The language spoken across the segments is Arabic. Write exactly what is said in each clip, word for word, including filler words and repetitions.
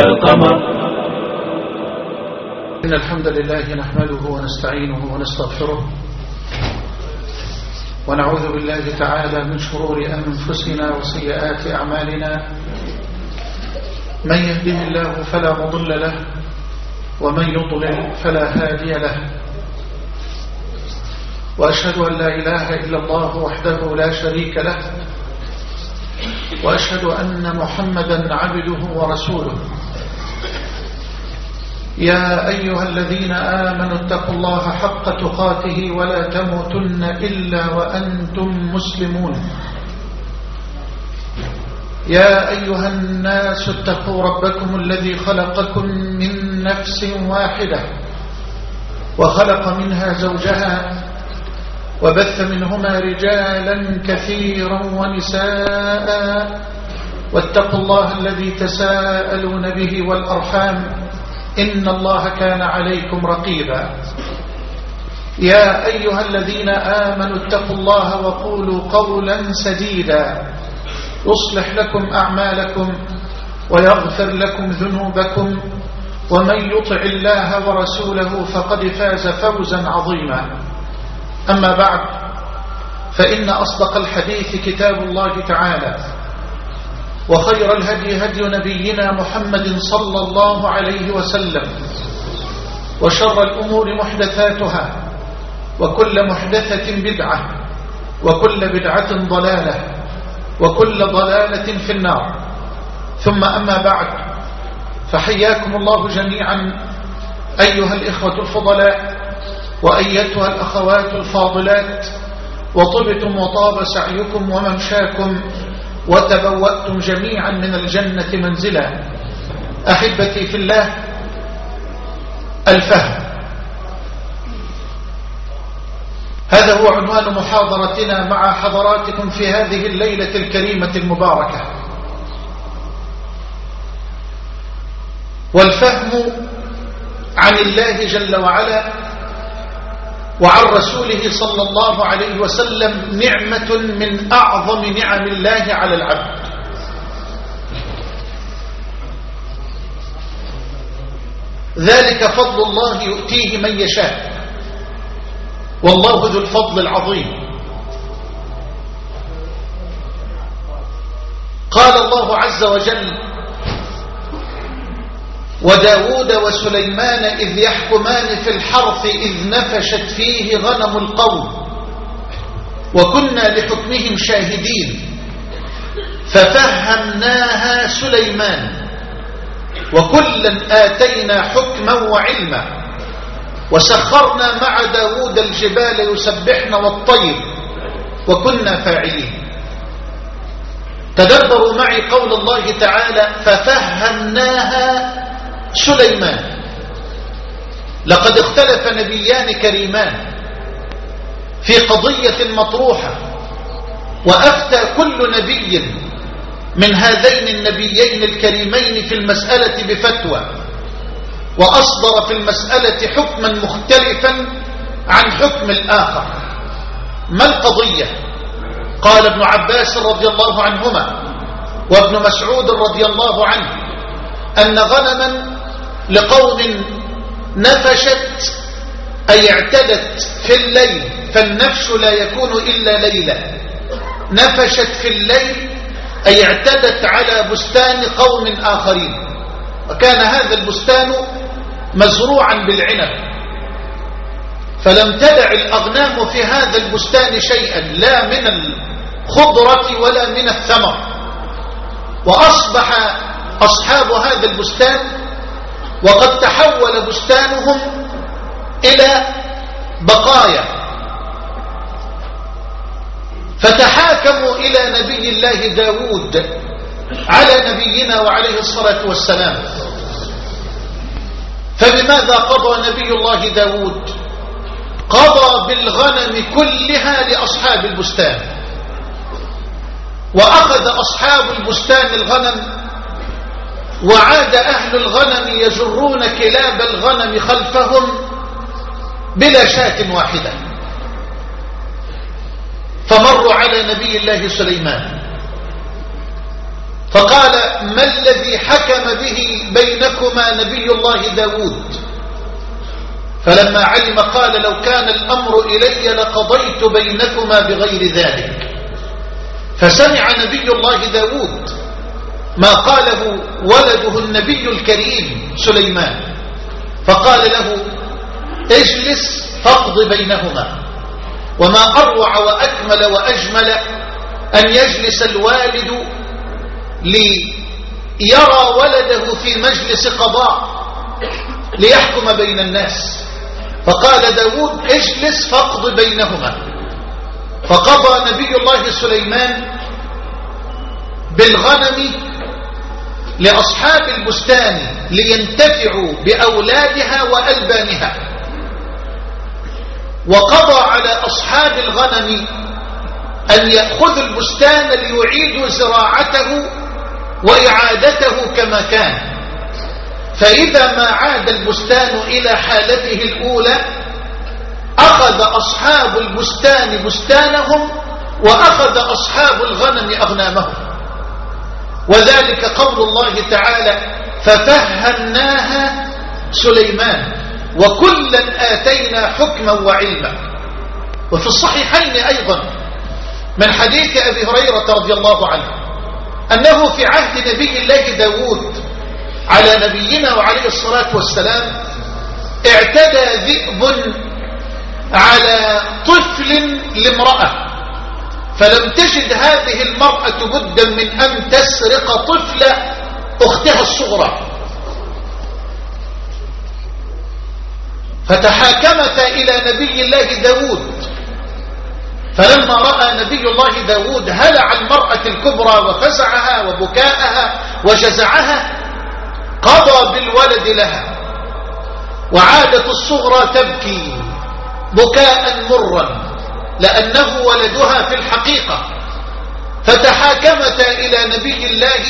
كالقمر. إن الحمد لله نحمده ونستعينه ونستغفره ونعوذ بالله تعالى من شرور أنفسنا وسيئات أعمالنا. من يهده الله فلا مضل له ومن يضلل فلا هادي له، وأشهد أن لا إله إلا الله وحده لا شريك له، وأشهد أن محمدا عبده ورسوله. يا أيها الذين آمنوا اتقوا الله حق تقاته ولا تموتن إلا وأنتم مسلمون. يا أيها الناس اتقوا ربكم الذي خلقكم من نفس واحدة وخلق منها زوجها وبث منهما رجالا كثيرا ونساء، واتقوا الله الذي تساءلون به والأرحام إن الله كان عليكم رقيبا. يا أيها الذين آمنوا اتقوا الله وقولوا قولا سديدا يصلح لكم أعمالكم ويغفر لكم ذنوبكم، ومن يطع الله ورسوله فقد فاز فوزا عظيما. أما بعد، فإن أصدق الحديث كتاب الله تعالى، وخير الهدي هدي نبينا محمد صلى الله عليه وسلم، وشر الأمور محدثاتها، وكل محدثة بدعة، وكل بدعة ضلالة، وكل ضلالة في النار. ثم أما بعد، فحياكم الله جميعا أيها الإخوة الفضلاء وأيتها الأخوات الفاضلات، وطبتم وطاب سعيكم وممشاكم وتبوأتم جميعا من الجنة منزلا. أحبتي في الله، الفهم، هذا هو عنوان محاضرتنا مع حضراتكم في هذه الليلة الكريمة المباركة. والفهم عن الله جل وعلا وعن رسوله صلى الله عليه وسلم نعمة من أعظم نعم الله على العبد. ذلك فضل الله يؤتيه من يشاء، والله ذو الفضل العظيم. قال الله عز وجل: وداود وسليمان إذ يحكمان في الحرث إذ نفشت فيه غنم القوم وكنا لحكمهم شاهدين ففهمناها سليمان وكلا آتينا حكما وعلما وسخرنا مع داود الجبال يسبحن والطير وكنا فاعلين. تدبروا معي قول الله تعالى: ففهمناها سليمان. لقد اختلف نبيان كريمان في قضية مطروحة، وأفتى كل نبي من هذين النبيين الكريمين في المسألة بفتوى، وأصدر في المسألة حكما مختلفا عن حكم الآخر. ما القضية؟ قال ابن عباس رضي الله عنهما وابن مسعود رضي الله عنه أن غنما لقوم نفشت، أي اعتدت في الليل، فالنفش لا يكون إلا ليلة. نفشت في الليل أي اعتدت على بستان قوم آخرين، وكان هذا البستان مزروعا بالعنب، فلم تدع الأغنام في هذا البستان شيئا، لا من الخضرة ولا من الثمر. وأصبح أصحاب هذا البستان وقد تحول بستانهم إلى بقايا، فتحاكموا إلى نبي الله داود على نبينا وعليه الصلاة والسلام. فبماذا قضى نبي الله داود؟ قضى بالغنم كلها لأصحاب البستان، وأخذ أصحاب البستان الغنم، وعاد أهل الغنم يجرون كلاب الغنم خلفهم بلا شاة واحدة. فمروا على نبي الله سليمان فقال: ما الذي حكم به بين بينكما نبي الله داود. فلما علم قال لو كان الأمر إلي لقضيت بينكما بغير ذلك. فسمع نبي الله داود ما قاله ولده النبي الكريم سليمان، فقال له اجلس فاقض بينهما. وما أروع وأكمل وأجمل أن يجلس الوالد ليرى ولده في مجلس قضاء ليحكم بين الناس. فقال داود اجلس فاقض بينهما. فقضى نبي الله سليمان بالغنم لأصحاب البستان لينتفعوا بأولادها وألبانها، وقضى على أصحاب الغنم أن يأخذوا البستان ليعيدوا زراعته وإعادته كما كان. فإذا ما عاد البستان إلى حالته الأولى أخذ أصحاب البستان بستانهم وأخذ أصحاب الغنم أغنامهم. وذلك قول الله تعالى ففهمناها سليمان وكلا آتينا حكما وعلما. وفي الصحيحين أيضا من حديث أبي هريرة رضي الله عنه أنه في عهد نبي الله داود على نبينا وعليه الصلاة والسلام اعتدى ذئب على طفل لامرأة، فلم تجد هذه المرأة بدا من أن تسرق طفل أختها الصغرى، فتحاكمتا إلى نبي الله داود. فلما رأى نبي الله داود هلع المرأة الكبرى وفزعها وبكاءها وجزعها قضى بالولد لها، وعادت الصغرى تبكي بكاء مرا لأنه ولدها في الحقيقة. فتحاكمتا إلى نبي الله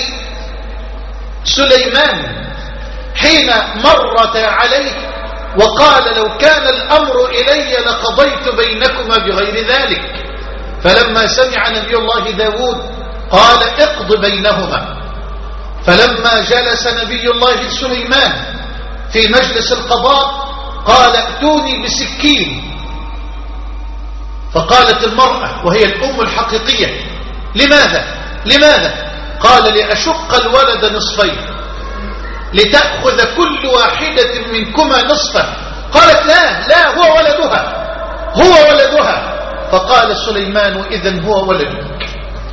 سليمان حين مرت عليه وقال لو كان الأمر إلي لقضيت بينكما بغير ذلك. فلما سمع نبي الله داود قال اقض بينهما. فلما جلس نبي الله سليمان في مجلس القضاء قال ائتوني بسكين. فقالت المرأة وهي الأم الحقيقية لماذا؟ لماذا؟ قال لأشق الولد نصفين لتأخذ كل واحدة منكما نصفه. قالت لا لا هو ولدها هو ولدها. فقال سليمان إذن هو ولدك.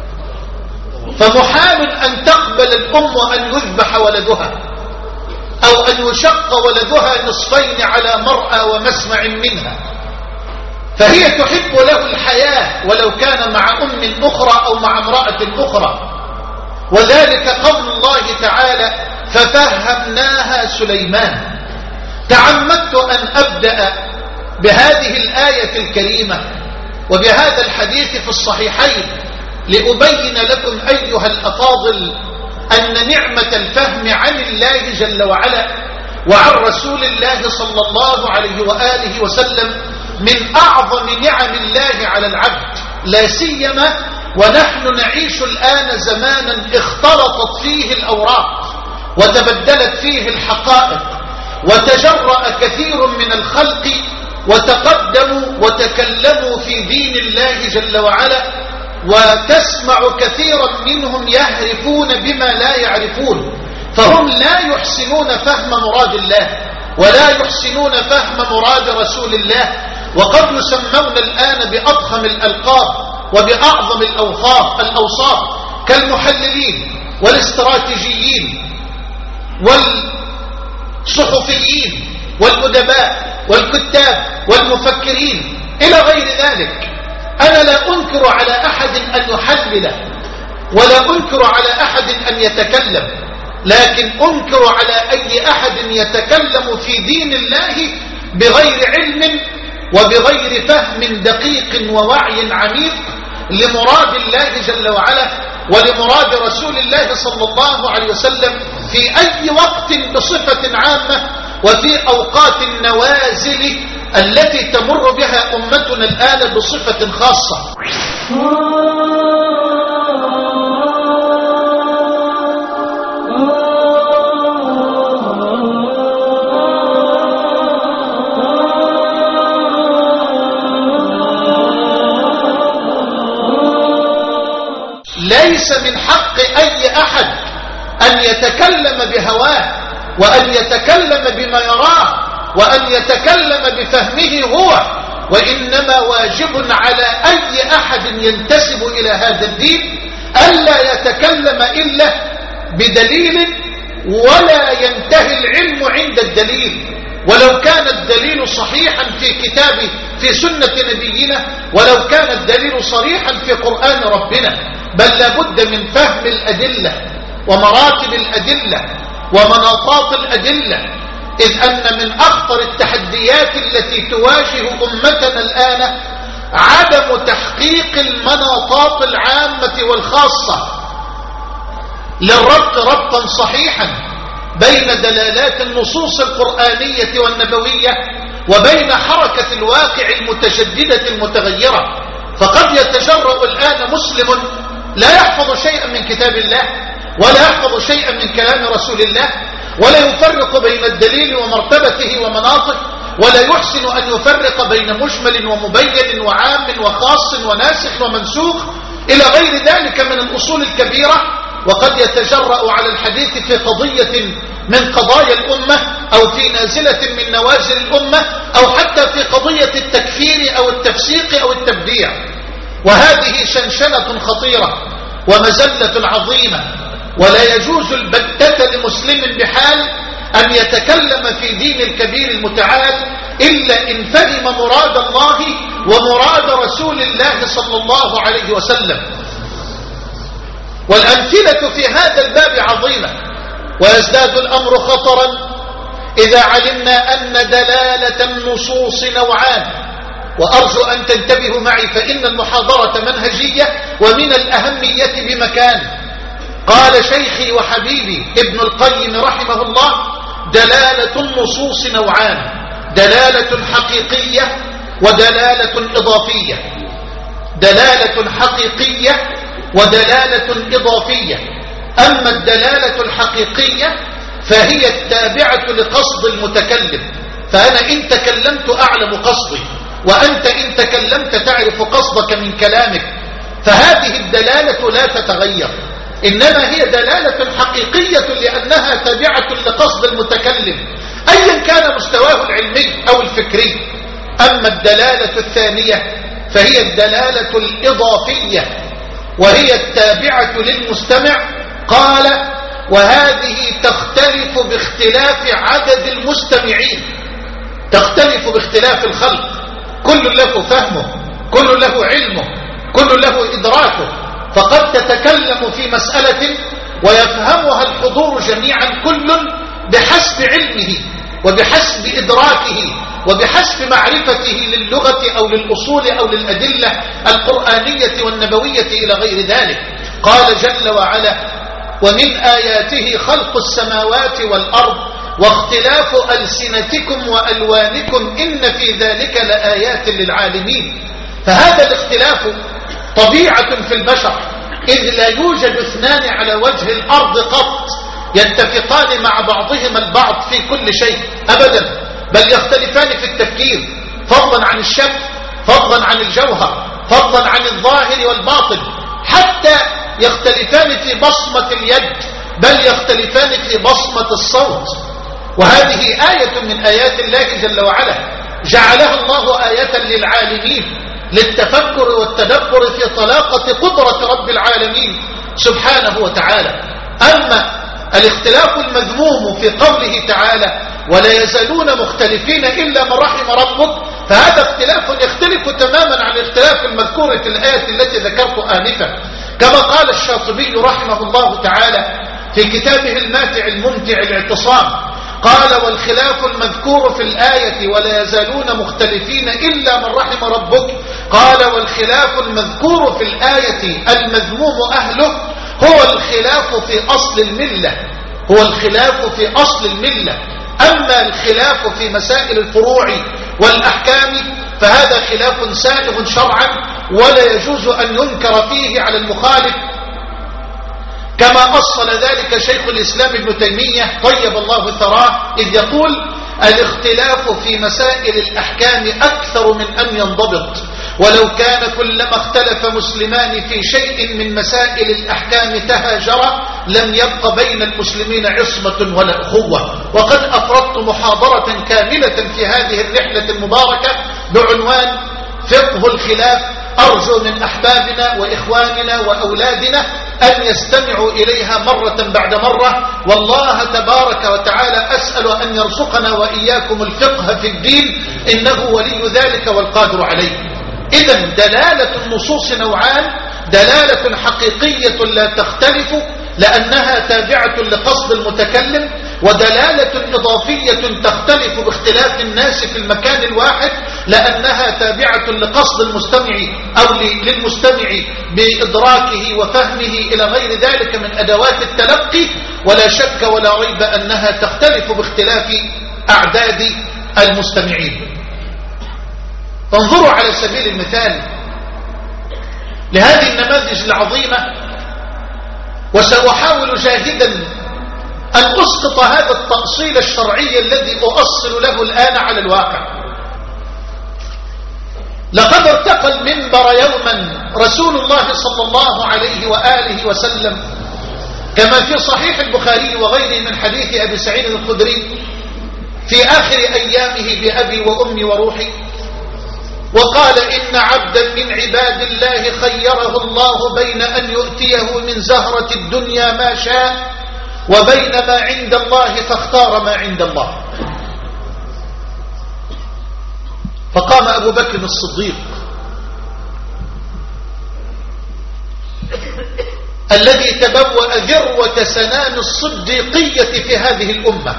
فمحال أن تقبل الأم أن يذبح ولدها أو أن يشق ولدها نصفين على مرأى ومسمع منها، فهي تحب له الحياة ولو كان مع أم أخرى أو مع امرأة أخرى. وذلك قول الله تعالى ففهمناها سليمان. تعمدت أن أبدأ بهذه الآية الكريمة وبهذا الحديث في الصحيحين لأبين لكم أيها الأفاضل أن نعمة الفهم عن الله جل وعلا وعن رسول الله صلى الله عليه وآله وسلم من أعظم نعم الله على العبد، لا سيما ونحن نعيش الآن زمانا اختلطت فيه الأوراق وتبدلت فيه الحقائق وتجرأ كثير من الخلق وتقدموا وتكلموا في دين الله جل وعلا، وتسمع كثيرا منهم يهرفون بما لا يعرفون، فهم لا يحسنون فهم مراد الله ولا يحسنون فهم مراد رسول الله، وقد يسمون الآن بأضخم الألقاب وبأعظم الأوصاف الأوصاف كالمحللين والاستراتيجيين والصحفيين والأدباء والكتاب والمفكرين إلى غير ذلك. أنا لا أنكر على أحد أن يحلل ولا أنكر على أحد أن يتكلم، لكن أنكر على أي أحد يتكلم في دين الله بغير علم وبغير فهم دقيق ووعي عميق لمراد الله جل وعلا ولمراد رسول الله صلى الله عليه وسلم في أي وقت بصفة عامة وفي أوقات النوازل التي تمر بها أمتنا الآن بصفة خاصة. ليس من حق أي أحد أن يتكلم بهواه وأن يتكلم بما يراه وأن يتكلم بفهمه هو، وإنما واجب على أي أحد ينتسب إلى هذا الدين ألا يتكلم إلا بدليل، ولا ينتهي العلم عند الدليل، ولو كان الدليل صحيحا في كتاب في سنة نبينا، ولو كان الدليل صريحا في قرآن ربنا، بل لابد من فهم الأدلة ومراتب الأدلة ومناطات الأدلة، إذ أن من أخطر التحديات التي تواجه أمتنا الآن عدم تحقيق المناطات العامة والخاصة للربط ربطا صحيحا بين دلالات النصوص القرآنية والنبوية وبين حركة الواقع المتشددة المتغيرة. فقد يتجرأ الآن مسلم لا يحفظ شيئا من كتاب الله ولا يحفظ شيئا من كلام رسول الله، ولا يفرق بين الدليل ومرتبته ومناطه، ولا يحسن أن يفرق بين مجمل ومبين وعام وخاص وناسخ ومنسوخ إلى غير ذلك من الأصول الكبيرة. وقد يتجرأ على الحديث في قضية من قضايا الأمة أو في نازلة من نوازل الأمة أو حتى في قضية التكفير أو التفسيق أو التبديع، وهذه شنشنة خطيرة ومزلة عظيمة، ولا يجوز البتة لمسلم بحال أن يتكلم في دين الكبير المتعال إلا إن فهم مراد الله ومراد رسول الله صلى الله عليه وسلم. والأمثلة في هذا الباب عظيمة، ويزداد الأمر خطرا إذا علمنا أن دلالة النصوص نوعان. وأرجو أن تنتبهوا معي، فإن المحاضرة منهجية ومن الأهمية بمكان. قال شيخي وحبيبي ابن القيم رحمه الله: دلالة النصوص نوعان، دلالة حقيقية ودلالة إضافية. دلالة حقيقية ودلالة إضافية. أما الدلالة الحقيقية فهي التابعة لقصد المتكلم، فأنا إن تكلمت أعلم قصدي، وأنت إن تكلمت تعرف قصدك من كلامك، فهذه الدلالة لا تتغير، إنما هي دلالة حقيقية لأنها تابعة لقصد المتكلم أيا كان مستواه العلمي أو الفكري. أما الدلالة الثانية فهي الدلالة الإضافية، وهي التابعة للمستمع. قال: وهذه تختلف باختلاف عدد المستمعين، تختلف باختلاف الخلق، كل له فهمه، كل له علمه، كل له إدراكه، فقد تتكلم في مسألة ويفهمها الحضور جميعا كل بحسب علمه وبحسب إدراكه وبحسب معرفته للغة أو للأصول أو للأدلة القرآنية والنبوية إلى غير ذلك. قال جل وعلا: ومن آياته خلق السماوات والأرض واختلاف ألسنتكم وألوانكم إن في ذلك لآيات للعالمين. فهذا الاختلاف طبيعة في البشر، إذ لا يوجد اثنان على وجه الأرض قط يتفقان مع بعضهما البعض في كل شيء أبدا، بل يختلفان في التفكير، فضلا عن الشكل، فضلا عن الجوهر، فضلا عن الظاهر والباطن، حتى يختلفان في بصمة اليد، بل يختلفان في بصمة الصوت. وهذه آية من آيات الله جل وعلا، جعلها الله آية للعالمين للتفكر والتدبر في طلاقة قدرة رب العالمين سبحانه وتعالى. أما الاختلاف المذموم في قوله تعالى: ولا يزالون مختلفين إلا من رحم ربك، فهذا اختلاف يختلف تماما عن الاختلاف المذكور في الآية التي ذكرت آنفا، كما قال الشاطبي رحمه الله تعالى في كتابه الماتع الممتع الاعتصام، قال: والخلاف المذكور في الآية ولا يزالون مختلفين إلا من رحم ربك، قال: والخلاف المذكور في الآية المذموم أهله هو الخلاف في أصل الملة، هو الخلاف في أصل الملة. أما الخلاف في مسائل الفروع والأحكام فهذا خلاف سائغ شرعا ولا يجوز أن ينكر فيه على المخالف، كما أصل ذلك شيخ الإسلام ابن تيمية طيب الله ثراه، إذ يقول: الاختلاف في مسائل الأحكام أكثر من أن ينضبط، ولو كان كلما اختلف مسلمان في شيء من مسائل الأحكام تهاجرا لم يبق بين المسلمين عصمة ولا أخوة. وقد أفردت محاضرة كاملة في هذه الرحلة المباركة بعنوان فقه الخلاف، أرجو من أحبابنا وإخواننا وأولادنا أن يستمعوا إليها مرة بعد مرة، والله تبارك وتعالى أسأل أن يرزقنا وإياكم الفقه في الدين، إنه ولي ذلك والقادر عليه. إذن دلالة النصوص نوعان: دلالة حقيقية لا تختلف لأنها تابعة لقصد المتكلم، ودلالة إضافية تختلف باختلاف الناس في المكان الواحد لأنها تابعة لقصد المستمع أو للمستمع بإدراكه وفهمه إلى غير ذلك من أدوات التلقي. ولا شك ولا ريب أنها تختلف باختلاف أعداد المستمعين. فانظروا على سبيل المثال لهذه النماذج العظيمة، وسأحاول جاهدا أن أسقط هذا التأصيل الشرعي الذي أؤصل له الآن على الواقع. لقد ارتقى المنبر يوما رسول الله صلى الله عليه وآله وسلم كما في صحيح البخاري وغيره من حديث أبي سعيد الخدري في آخر أيامه بأبي وأمي وروحي، وقال: إن عبدا من عباد الله خيره الله بين أن يؤتيه من زهرة الدنيا ما شاء وبين ما عند الله فاختار ما عند الله. فقام أبو بكر الصديق الذي تبوأ ذروة سنام الصديقية في هذه الأمة،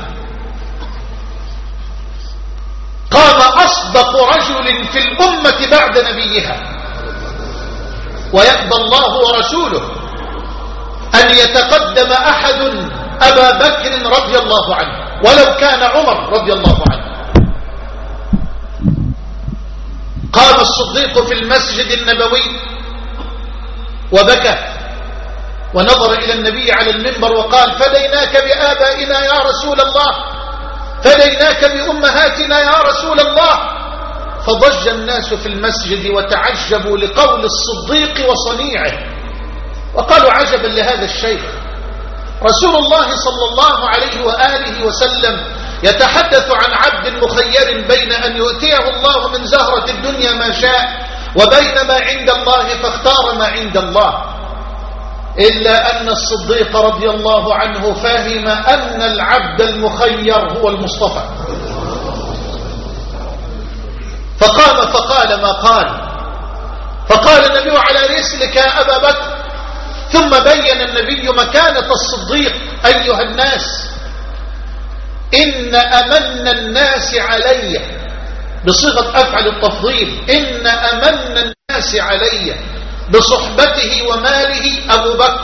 قام أصدق رجل في الأمة بعد نبيها، ويأبى الله ورسوله أن يتقدم أحد أبا بكر رضي الله عنه ولو كان عمر رضي الله عنه. قام الصديق في المسجد النبوي وبكى ونظر إلى النبي على المنبر وقال: فديناك بآبائنا يا رسول الله، فديناك بأمهاتنا يا رسول الله. فضج الناس في المسجد وتعجبوا لقول الصديق وصنيعه، وقالوا: عجبا لهذا الشيخ، رسول الله صلى الله عليه وآله وسلم يتحدث عن عبد مخير بين أن يؤتيه الله من زهرة الدنيا ما شاء وبين ما عند الله فاختار ما عند الله. إلا أن الصديق رضي الله عنه فهم أن العبد المخير هو المصطفى، فقام فقال ما قال، فقال النبي: على رسلك يا أبا بكر. ثم بين النبي مكانة الصديق: أيها الناس، إن أمن الناس علي، بصيغة أفعل التفضيل، إن أمن الناس علي بصحبته وماله أبو بكر،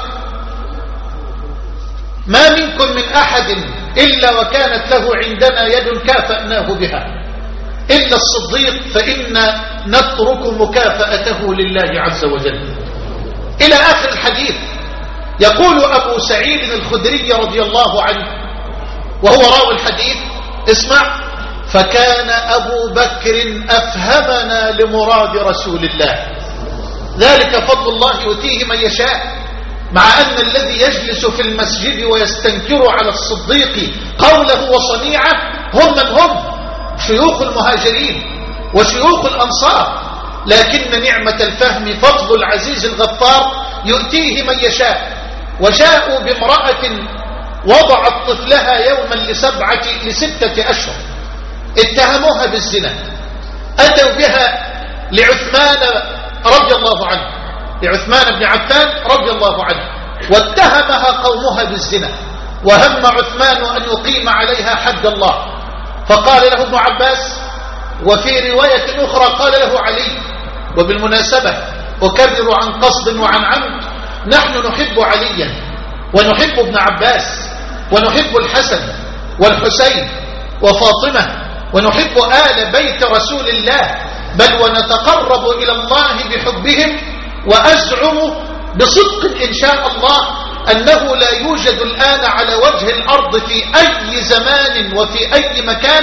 ما منكم من أحد إلا وكانت له عندنا يد كافأناه بها إلا الصديق، فإن نترك مكافأته لله عز وجل. إلى آخر الحديث. يقول أبو سعيد الخدري رضي الله عنه وهو راوي الحديث: اسمع: فكان أبو بكر أفهمنا لمراد رسول الله، ذلك فضل الله يؤتيه من يشاء. مع أن الذي يجلس في المسجد ويستنكر على الصديق قوله وصنيعه هم من هم شيوخ المهاجرين وشيوخ الأنصار، لكن نعمة الفهم فضل العزيز الغفار يؤتيه من يشاء. وجاءوا بامرأة وضعت طفلها يوما لسبعة لستة أشهر، اتهموها بالزنا، أتوا بها لعثمان رضي الله عنه، لعثمان بن عفان رضي الله عنه، واتهمها قومها بالزنا، وهم عثمان أن يقيم عليها حد الله. فقال له ابن عباس، وفي رواية أخرى قال له علي، وبالمناسبة أكرر عن قصد وعن عمد، نحن نحب عليا ونحب ابن عباس ونحب الحسن والحسين وفاطمة ونحب آل بيت رسول الله، بل ونتقرب إلى الله بحبهم. وأزعم بصدق إن شاء الله أنه لا يوجد الآن على وجه الأرض في أي زمان وفي أي مكان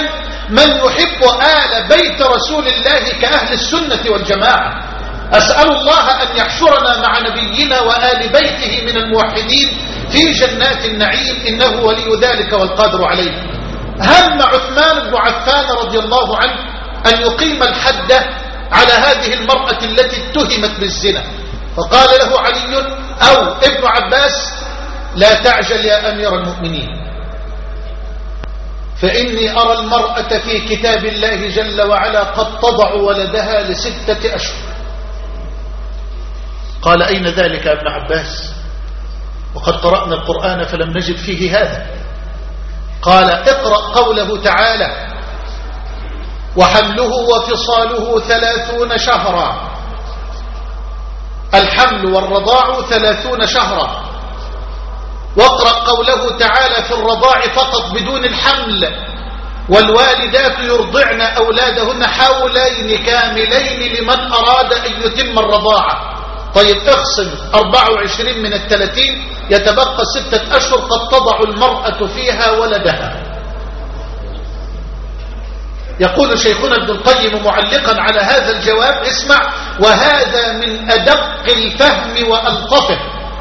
من يحب آل بيت رسول الله كأهل السنة والجماعة. أسأل الله أن يحشرنا مع نبينا وآل بيته من الموحدين في جنات النعيم، إنه ولي ذلك والقادر عليه. هم عثمان بن عفان رضي الله عنه أن يقيم الحد على هذه المرأة التي اتهمت بالزنا، فقال له علي أو ابن عباس: لا تعجل يا أمير المؤمنين، فإني أرى المرأة في كتاب الله جل وعلا قد تضع ولدها لستة أشهر. قال: أين ذلك يا ابن عباس؟ وقد قرأنا القرآن فلم نجد فيه هذا. قال: اقرأ قوله تعالى: وحمله وفصاله ثلاثون شهرا. الحمل والرضاع ثلاثون شهرا. واقرأ قوله تعالى في الرضاع فقط بدون الحمل: والوالدات يرضعن أولادهن حولين كاملين لمن أراد أن يتم الرضاعة. طيب اقسم أربعة وعشرين من الثلاثين، يتبقى ستة أشهر قد تضع المرأة فيها ولدها. يقول شيخنا ابن القيم معلقا على هذا الجواب: اسمع، وهذا من أدق الفهم وألطفه،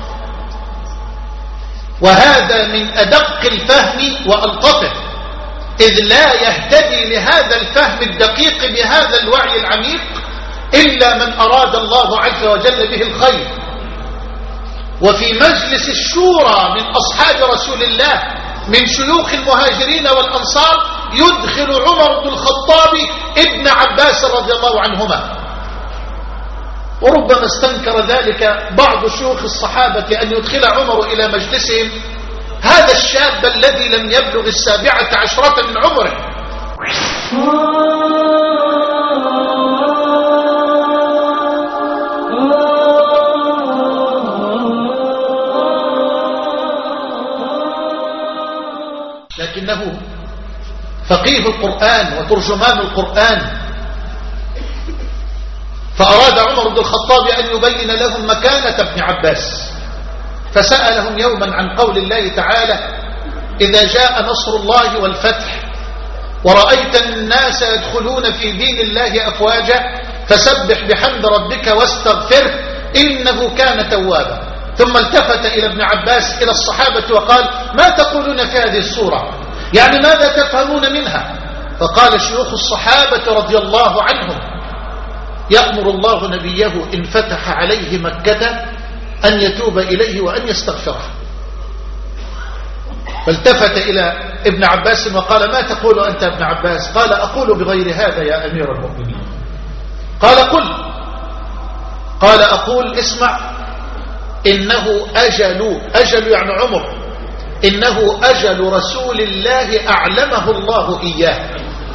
وهذا من أدق الفهم وألطفه، إذ لا يهتدي لهذا الفهم الدقيق بهذا الوعي العميق إلا من أراد الله عز وجل به الخير. وفي مجلس الشورى من أصحاب رسول الله من شيوخ المهاجرين والأنصار يدخل عمر بن الخطاب ابن عباس رضي الله عنهما، وربما استنكر ذلك بعض شيوخ الصحابة أن يدخل عمر إلى مجلسهم هذا الشاب الذي لم يبلغ السابعة عشرة من عمره. لكنه فقيه القرآن وترجمان القرآن، فأراد عمر بن الخطاب أن يبين لهم مكانة ابن عباس، فسألهم يوما عن قول الله تعالى: إذا جاء نصر الله والفتح ورأيت الناس يدخلون في دين الله أفواجا فسبح بحمد ربك واستغفره إنه كان توابا. ثم التفت إلى ابن عباس إلى الصحابة وقال: ما تقولون في هذه السورة؟ يعني ماذا تفهمون منها؟ فقال شيوخ الصحابة رضي الله عنهم: يأمر الله نبيه إن فتح عليه مكة أن يتوب إليه وأن يستغفره. فالتفت إلى ابن عباس وقال: ما تقول أنت ابن عباس؟ قال: أقول بغير هذا يا أمير المؤمنين. قال: قل. قال: أقول اسمع، إنه أجل، أجل يعني عمر، إنه أجل رسول الله أعلمه الله إياه.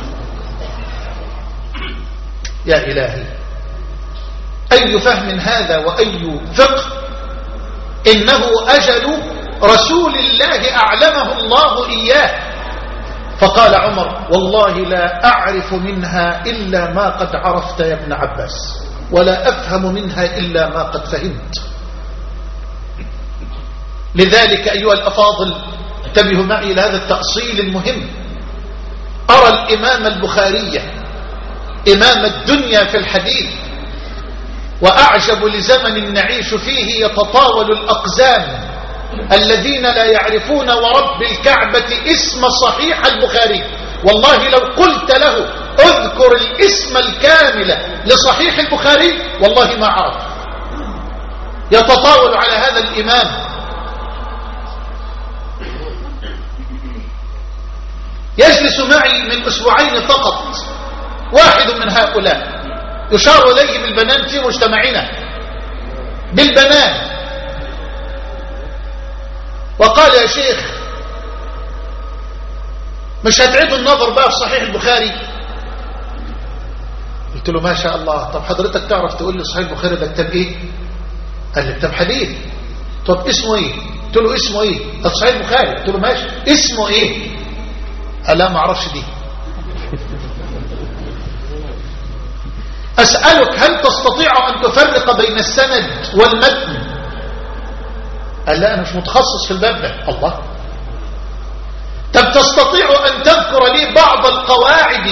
يا إلهي، أي فهم هذا وأي فقه! إنه أجل رسول الله أعلمه الله إياه. فقال عمر: والله لا أعرف منها إلا ما قد عرفت يا ابن عباس، ولا أفهم منها إلا ما قد فهمت. لذلك أيها الأفاضل انتبهوا معي إلى هذا التأصيل المهم. أرى الإمام البخاري إمام الدنيا في الحديث، وأعجب لزمن نعيش فيه يتطاول الأقزام الذين لا يعرفون ورب الكعبة اسم صحيح البخاري. والله لو قلت له اذكر الاسم الكامل لصحيح البخاري والله ما عرف. يتطاول على هذا الإمام. يجلس معي من أسبوعين فقط واحد من هؤلاء يشار إليه بالبنان في مجتمعنا، بالبنان، وقال: يا شيخ مش هتعيد النظر بقى في صحيح البخاري؟ قلت له: ما شاء الله. طب حضرتك تعرف تقول لي صحيح البخاري ده كتاب ايه؟ قال لي: كتاب حديث. طب اسمه ايه؟ قلت له: اسمه ايه؟ طب صحيح البخاري. قلت له: ماشي، اسمه ايه؟ قال: لا ما اعرفش دي. أسألك هل تستطيع أن تفرق بين السند والمتن؟ قال: لا أنا مش متخصص في الباب ده. الله. طب تستطيع أن تذكر لي بعض القواعد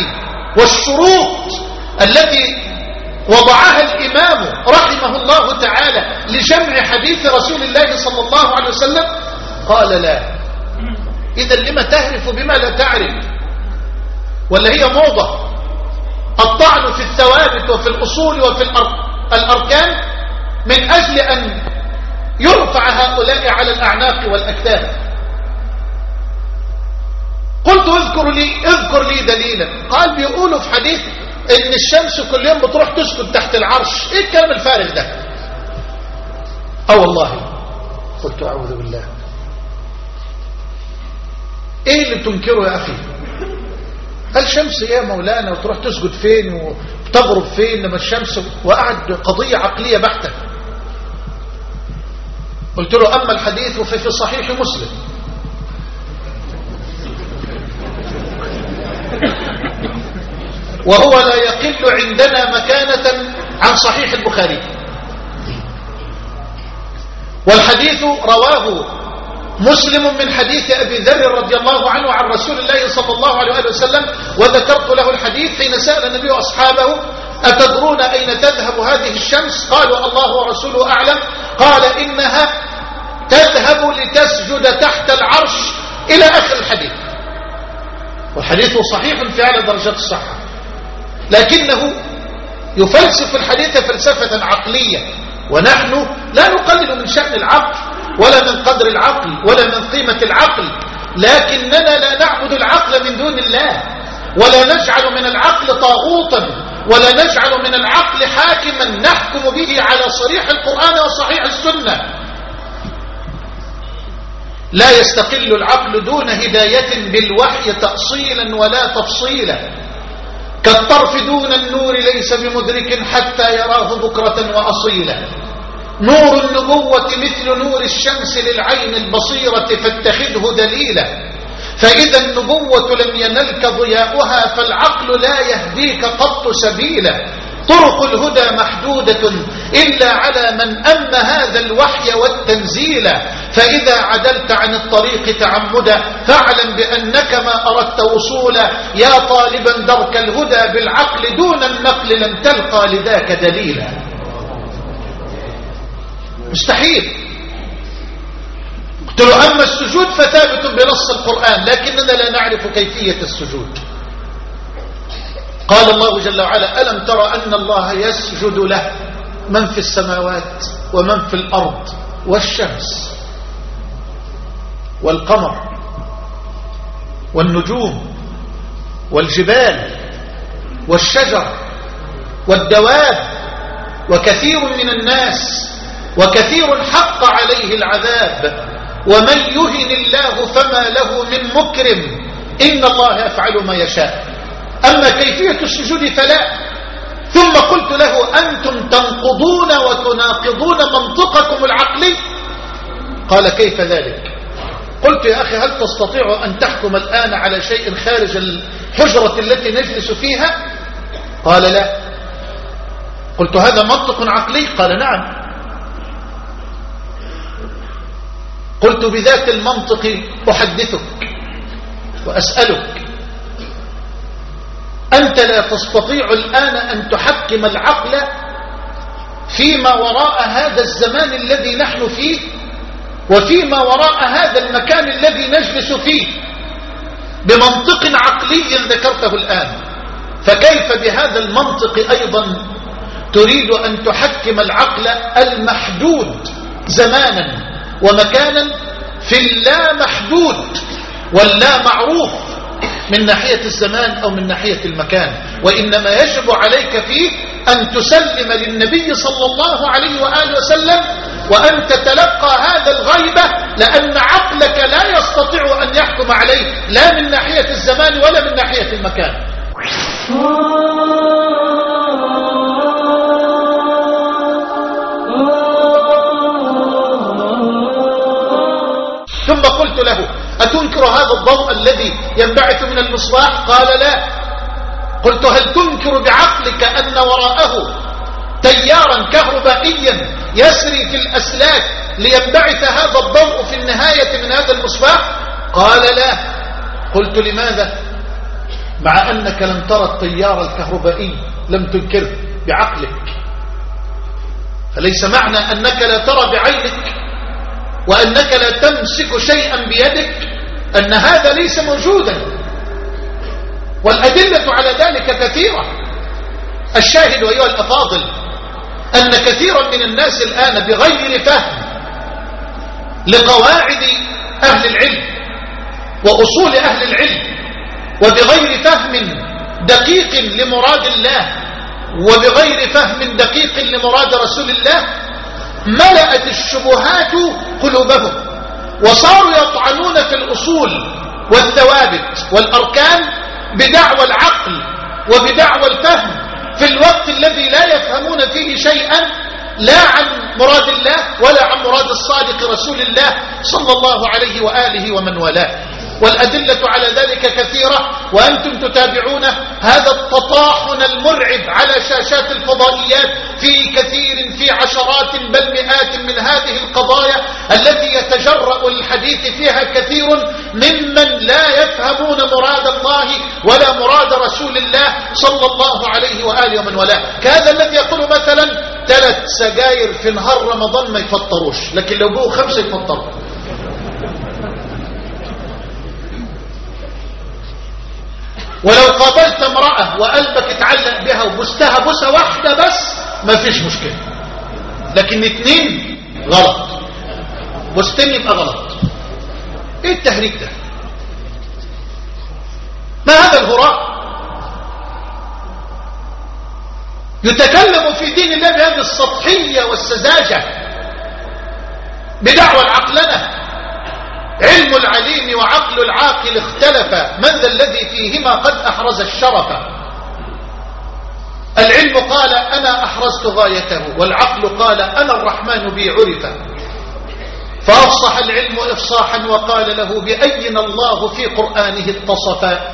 والشروط التي وضعها الإمام رحمه الله تعالى لجمع حديث رسول الله صلى الله عليه وسلم؟ قال لا. إذا لما تهرف بما لا تعرف؟ ولا هي موضة الطعن في الثوابت وفي الأصول وفي الأركان من أجل أن يرفع هؤلاء على الأعناق والأكتاف؟ قلت اذكر لي اذكر لي دليلا. قال بيقولوا في حديث ان الشمس كل يوم بتروح تسكن تحت العرش. ايه الكلام الفارغ ده؟ اه والله. قلت اعوذ بالله. ايه اللي بتنكره يا اخي؟ الشمس يا مولانا وتروح تسجد فين وتغرب فين لما الشمس؟ وقعد قضية عقلية بحتة. قلت له اما الحديث في, في صحيح مسلم وهو لا يقل عندنا مكانة عن صحيح البخاري، والحديث رواه مسلم من حديث أبي ذر رضي الله عنه عن رسول الله صلى الله عليه وسلم، وذكرت له الحديث حين سأل النبي أصحابه أتدرون أين تذهب هذه الشمس؟ قالوا الله ورسوله أعلم. قال إنها تذهب لتسجد تحت العرش إلى آخر الحديث، والحديث صحيح في أعلى درجات الصحة، لكنه يفلسف الحديث فلسفة عقلية، ونحن لا نقلل من شأن العقل ولا من قدر العقل ولا من قيمة العقل، لكننا لا نعبد العقل من دون الله، ولا نجعل من العقل طاغوتا، ولا نجعل من العقل حاكما نحكم به على صريح القرآن وصحيح السنة. لا يستقل العقل دون هداية بالوحي تأصيلا ولا تفصيلا، كالطرف دون النور ليس بمدرك حتى يراه بكرة وأصيلا. نور النبوة مثل نور الشمس للعين البصيرة فاتخذه دليلا، فإذا النبوة لم ينلك ضياؤها فالعقل لا يهديك قط سبيلا. طرق الهدى محدودة إلا على من أم هذا الوحي والتنزيل، فإذا عدلت عن الطريق تعمدا فاعلم بأنك ما أردت وصولا. يا طالبا درك الهدى بالعقل دون النقل لن تلقى لذاك دليلا. مستحيل. قلت له أما السجود فثابت بنص القرآن، لكننا لا نعرف كيفية السجود. قال الله جل وعلا ألم ترى أن الله يسجد له من في السماوات ومن في الأرض والشمس والقمر والنجوم والجبال والشجر والدواب وكثير من الناس وكثير حق عليه العذاب، ومن يهن الله فما له من مكرم، إن الله يفعل ما يشاء. أما كيفية السجود فلا. ثم قلت له أنتم تنقضون وتناقضون منطقكم العقلي. قال كيف ذلك؟ قلت يا أخي هل تستطيع أن تحكم الآن على شيء خارج الحجرة التي نجلس فيها؟ قال لا. قلت هذا منطق عقلي؟ قال نعم. قلت بذات المنطق أحدثك وأسألك، أنت لا تستطيع الآن أن تحكم العقل فيما وراء هذا الزمان الذي نحن فيه وفيما وراء هذا المكان الذي نجلس فيه بمنطق عقلي ذكرته الآن، فكيف بهذا المنطق أيضا تريد أن تحكم العقل المحدود زمانا ومكانا في اللا محدود واللا معروف من ناحية الزمان أو من ناحية المكان؟ وإنما يجب عليك فيه أن تسلم للنبي صلى الله عليه وآله وسلم وأن تتلقى هذا الغيبة، لأن عقلك لا يستطيع أن يحكم عليه لا من ناحية الزمان ولا من ناحية المكان. ثم قلت له أتنكر هذا الضوء الذي ينبعث من المصباح؟ قال لا. قلت هل تنكر بعقلك أن وراءه تيارا كهربائيا يسري في الأسلاك لينبعث هذا الضوء في النهاية من هذا المصباح؟ قال لا. قلت لماذا؟ مع أنك لم ترى التيار الكهربائي، لم تنكره بعقلك. فليس معنى أنك لا ترى بعينك وأنك لا تمسك شيئا بيدك أن هذا ليس موجودا، والأدلة على ذلك كثيرة. الشاهد أيها الأفاضل أن كثيرا من الناس الآن بغير فهم لقواعد أهل العلم وأصول أهل العلم، وبغير فهم دقيق لمراد الله، وبغير فهم دقيق لمراد رسول الله، ملأت الشبهات قلوبهم، وصاروا يطعنون في الأصول والثوابت والأركان بدعوى العقل وبدعوى الفهم، في الوقت الذي لا يفهمون فيه شيئا لا عن مراد الله ولا عن مراد الصادق رسول الله صلى الله عليه وآله ومن والاه. والأدلة على ذلك كثيرة، وأنتم تتابعون هذا التطاحن المرعب على شاشات الفضائيات في كثير، في عشرات بل مئات من هذه القضايا التي يتجرأ الحديث فيها كثير ممن لا يفهمون مراد الله ولا مراد رسول الله صلى الله عليه وآله ومن والاه. كهذا الذي يقول مثلا ثلاث سجاير في نهار رمضان ما يفطروش، لكن لو بقوا خمسة يفطروا. ولو قابلت امرأة وقلبك اتعلق بها وبستها بسة واحدة بس ما فيش مشكلة، لكن اتنين غلط، بستين يبقى غلط. ايه التهريج ده؟ ما هذا الهراء؟ يتكلم في دين الله بهذه السطحية والسذاجة بدعوى العقلنة. علم العليم وعقل العاقل اختلفا، من ذا الذي فيهما قد أحرز الشرف؟ العلم قال أنا أحرزت غايته، والعقل قال أنا الرحمن بي عرفا. فأفصح العلم إفصاحا وقال له بأين الله في قرآنه اتصفا.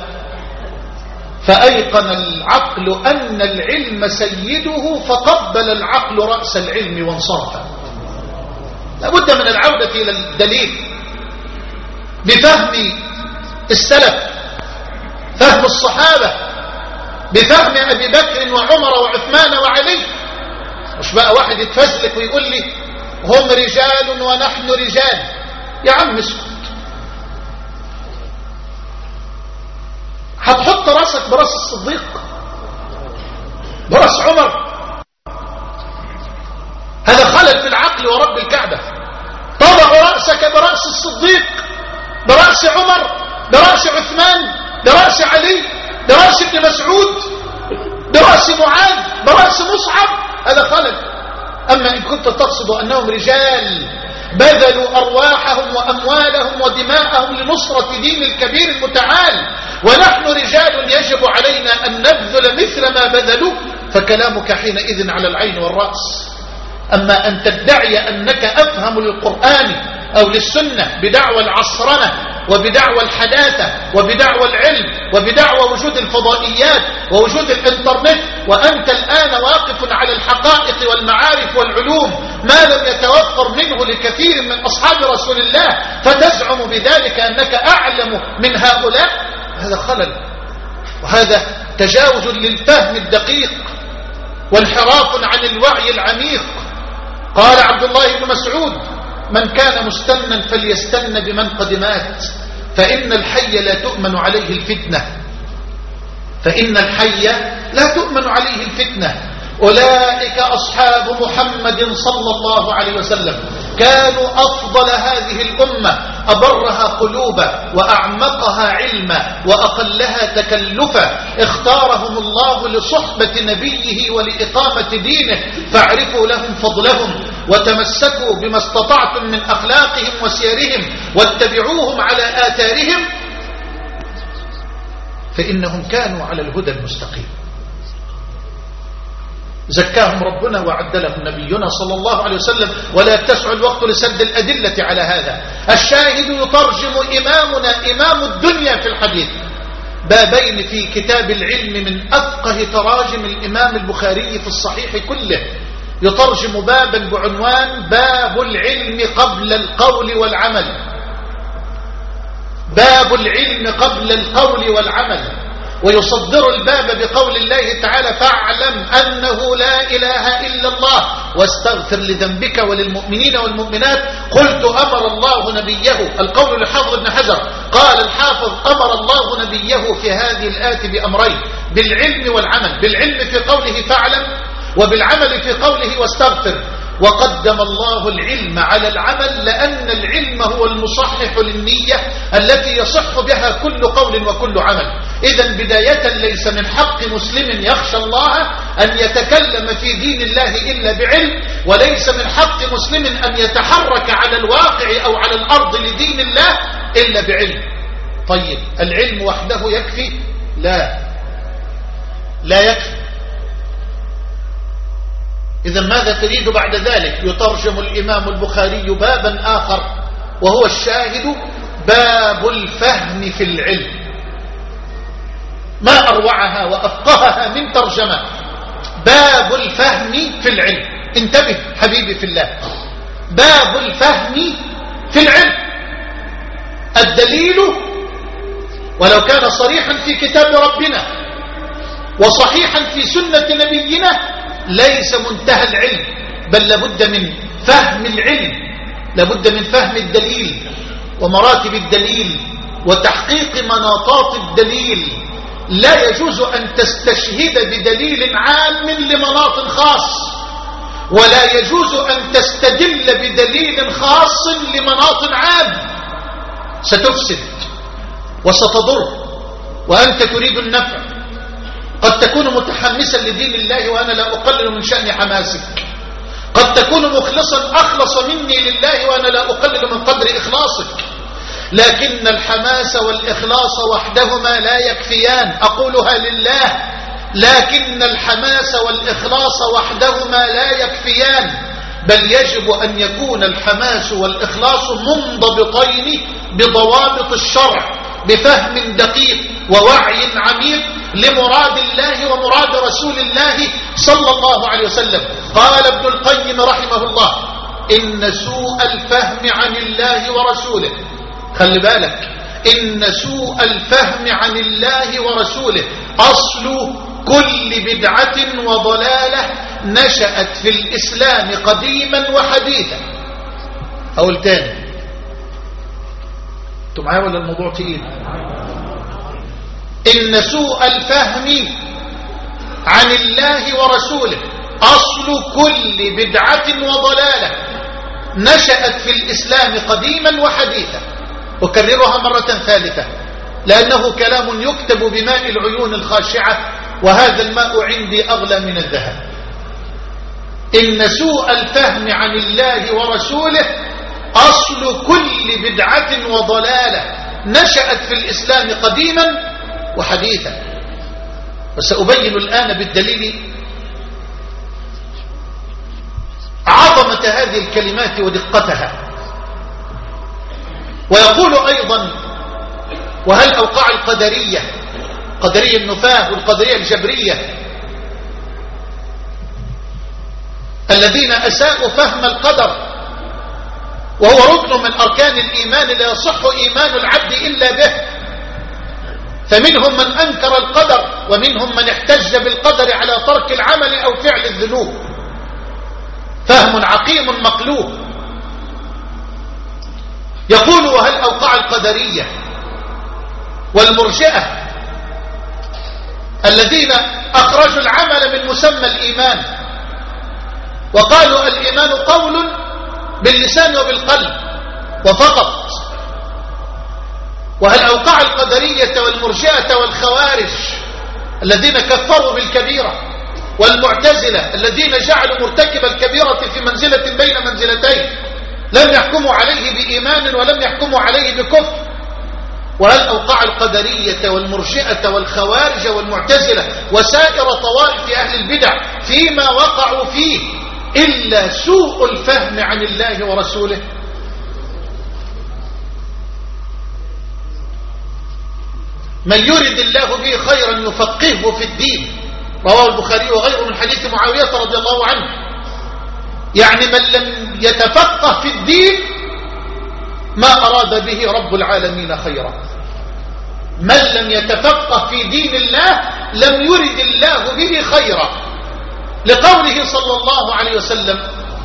فأيقن العقل أن العلم سيده، فقبل العقل رأس العلم وانصرفا. لابد من العودة إلى الدليل بفهم السلف، فهم الصحابة، بفهم أبي بكر وعمر وعثمان وعلي. مش بقى واحد يتفزلك ويقول لي هم رجال ونحن رجال. يا عم اسكت. هتحط راسك براس الصديق، براس عمر؟ هذا خلل في العقل ورب الكعبة. طبع رأسك براس الصديق، برأس عمر، برأس عثمان، برأس علي، برأس ابن مسعود، برأس معاذ، برأس مصعب، هذا خلل. أما إن كنت تقصد أنهم رجال بذلوا أرواحهم وأموالهم ودماءهم لنصرة دين الكبير المتعال، ونحن رجال يجب علينا أن نبذل مثل ما بذلوا، فكلامك حينئذ على العين والرأس. أما أن تدعي أنك أفهم للقرآن أو للسنة بدعوى العصرنة وبدعوى الحداثة وبدعوى العلم وبدعوى وجود الفضائيات ووجود الانترنت، وأنت الآن واقف على الحقائق والمعارف والعلوم ما لم يتوفر منه لكثير من أصحاب رسول الله، فتزعم بذلك أنك أعلم من هؤلاء، هذا خلل، وهذا تجاوز للفهم الدقيق وانحراف عن الوعي العميق. قال عبد الله بن مسعود من كان مستنا فليستن بمن قد مات، فإن الحي لا تؤمن عليه الفتنة، فإن الحي لا تؤمن عليه الفتنة. أولئك أصحاب محمد صلى الله عليه وسلم، كانوا أفضل هذه الأمة، أبرها قلوبا وأعمقها علما وأقلها تكلفا، اختارهم الله لصحبة نبيه ولإقامة دينه، فاعرفوا لهم فضلهم وتمسكوا بما استطعتم من أخلاقهم وسيرهم واتبعوهم على آثارهم، فإنهم كانوا على الهدى المستقيم. زكاهم ربنا وعدلهم نبينا صلى الله عليه وسلم، ولا يتسع الوقت لسرد الأدلة على هذا. الشاهد يترجم إمامنا إمام الدنيا في الحديث بابين في كتاب العلم من أفقه تراجم الإمام البخاري في الصحيح كله، يترجم بابا بعنوان باب العلم قبل القول والعمل، باب العلم قبل القول والعمل. ويصدر الباب بقول الله تعالى فاعلم أنه لا إله إلا الله واستغفر لذنبك وللمؤمنين والمؤمنات. قلت أمر الله نبيه، القول لحافظ ابن حجر، قال الحافظ أمر الله نبيه في هذه الآية بأمرين، بالعلم والعمل، بالعلم في قوله فاعلم، وبالعمل في قوله واستغفر. وقدم الله العلم على العمل لأن العلم هو المصحح للنية التي يصح بها كل قول وكل عمل. إذن بداية ليس من حق مسلم يخشى الله أن يتكلم في دين الله إلا بعلم، وليس من حق مسلم أن يتحرك على الواقع أو على الأرض لدين الله إلا بعلم. طيب العلم وحده يكفي؟ لا، لا يكفي. إذا ماذا تريد بعد ذلك؟ يترجم الإمام البخاري بابا آخر وهو الشاهد، باب الفهم في العلم. ما أروعها وأفقهها من ترجمة، باب الفهم في العلم. انتبه حبيبي في الله، باب الفهم في العلم. الدليل ولو كان صريحا في كتاب ربنا وصحيحا في سنة نبينا ليس منتهى العلم، بل لابد من فهم العلم، لابد من فهم الدليل ومراتب الدليل وتحقيق مناطات الدليل. لا يجوز أن تستشهد بدليل عام لمناط خاص، ولا يجوز أن تستدل بدليل خاص لمناط عام، ستفسد وستضر وأنت تريد النفع. قد تكون متحمسا لدين الله وأنا لا أقلل من شأن حماسك، قد تكون مخلصا أخلص مني لله وأنا لا أقلل من قدر إخلاصك، لكن الحماس والإخلاص وحدهما لا يكفيان. أقولها لله، لكن الحماس والإخلاص وحدهما لا يكفيان، بل يجب أن يكون الحماس والإخلاص منضبطين بضوابط الشرع، بفهم دقيق ووعي عميق لمراد الله ومراد رسول الله صلى الله عليه وسلم. قال ابن القيم رحمه الله إن سوء الفهم عن الله ورسوله، خلي بالك، إن سوء الفهم عن الله ورسوله أصل كل بدعة وضلالة نشأت في الإسلام قديما وحديثا. أقول تاني، انتوا معايا ولا الموضوع تقيل؟ إن سوء الفهم عن الله ورسوله أصل كل بدعة وضلالة نشأت في الإسلام قديما وحديثا. أكررها مرة ثالثة لأنه كلام يكتب بماء العيون الخاشعة، وهذا الماء عندي أغلى من الذهب. إن سوء الفهم عن الله ورسوله أصل كل بدعة وضلالة نشأت في الإسلام قديما وحديثا. وسأبين الآن بالدليل عظمة هذه الكلمات ودقتها. ويقول أيضا وهل أوقع القدرية، قدرية النفاة والقدرية الجبرية الذين أساءوا فهم القدر، وهو ركن من أركان الإيمان لا يصح إيمان العبد إلا به، فمنهم من أنكر القدر ومنهم من احتج بالقدر على ترك العمل أو فعل الذنوب. فهم عقيم مقلوب. يقول وهل أوقع القدرية والمرجئة الذين أخرجوا العمل من مسمى الإيمان وقالوا الإيمان قول باللسان وبالقلب وفقط. وهل أوقع القدرية والمرجئة والخوارج الذين كفروا بالكبيرة، والمعتزلة الذين جعلوا مرتكب الكبيرة في منزلة بين منزلتين، لم يحكموا عليه بإيمان ولم يحكموا عليه بكفر. وهل أوقع القدرية والمرجئة والخوارج والمعتزلة وسائر طوائف أهل البدع فيما وقعوا فيه إلا سوء الفهم عن الله ورسوله؟ من يرد الله به خيرا يفقهه في الدين، رواه البخاري وغيره من حديث معاوية رضي الله عنه. يعني من لم يتفقه في الدين ما أراد به رب العالمين خيرا. من لم يتفقه في دين الله لم يرد الله به خيرا، لقوله صلى الله عليه وسلم: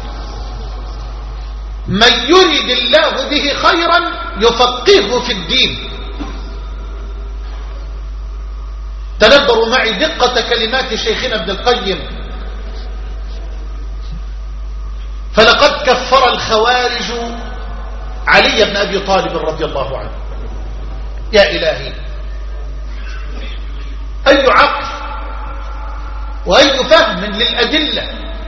من يرد الله به خيرا يفقهه في الدين. تدبروا معي دقة كلمات شيخنا ابن القيم: فلقد كفر الخوارج علي بن أبي طالب رضي الله عنه. يا إلهي، أي عقل وأي فهم للأدلة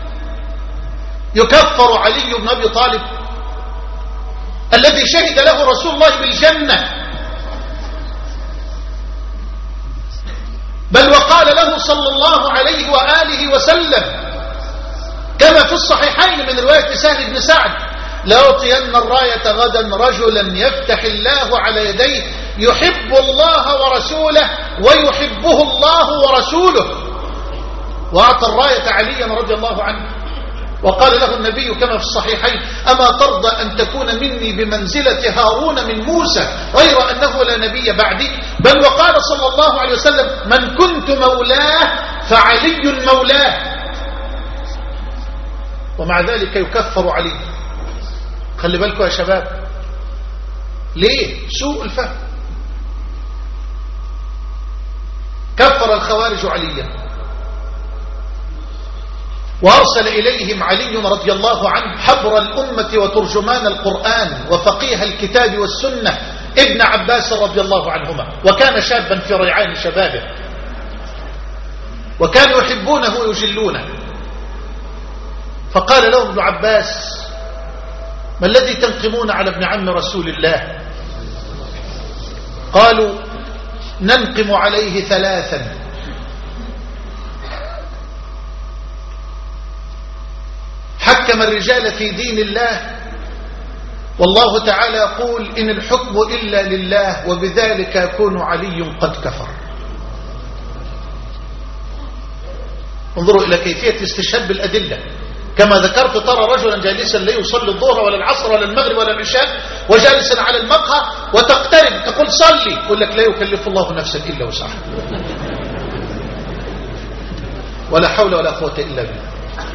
يكفر علي بن أبي طالب الذي شهد له رسول الله بالجنة، بل وقال له صلى الله عليه وآله وسلم كما في الصحيحين من رواية سهل بن سعد: لأعطين الراية غدا رجلا يفتح الله على يديه يحب الله ورسوله ويحبه الله ورسوله. وأعطى الراية عليا رضي الله عنه، وقال له النبي كما في الصحيحين: أما ترضى أن تكون مني بمنزلة هارون من موسى غير أنه لا نبي بعدي؟ بل وقال صلى الله عليه وسلم: من كنت مولاه فعلي مولاه. ومع ذلك يكفر علي. خلي بالكم يا شباب، ليه؟ سوء الفهم. كفر الخوارج عليا، وأرسل إليهم علي رضي الله عنه حبر الأمة وترجمان القرآن وفقيه الكتاب والسنة ابن عباس رضي الله عنهما، وكان شابا في ريعان شبابه، وكانوا يحبونه ويجلونه. فقال لهم ابن عباس: ما الذي تنقمون على ابن عم رسول الله؟ قالوا: ننقم عليه ثلاثا: حكم الرجال في دين الله، والله تعالى يقول: إن الحكم إلا لله، وبذلك يكون علي قد كفر. انظروا إلى كيفية الاستشهاد بالأدلة. كما ذكرت، ترى رجلا جالسا لا يصلي الظهر ولا العصر ولا المغرب ولا العشاء، وجالسا على المقهى، وتقترب تقول صلي، يقول لك: لا يكلف الله نفسا إلا وسعها. ولا حول ولا قوة إلا بالله.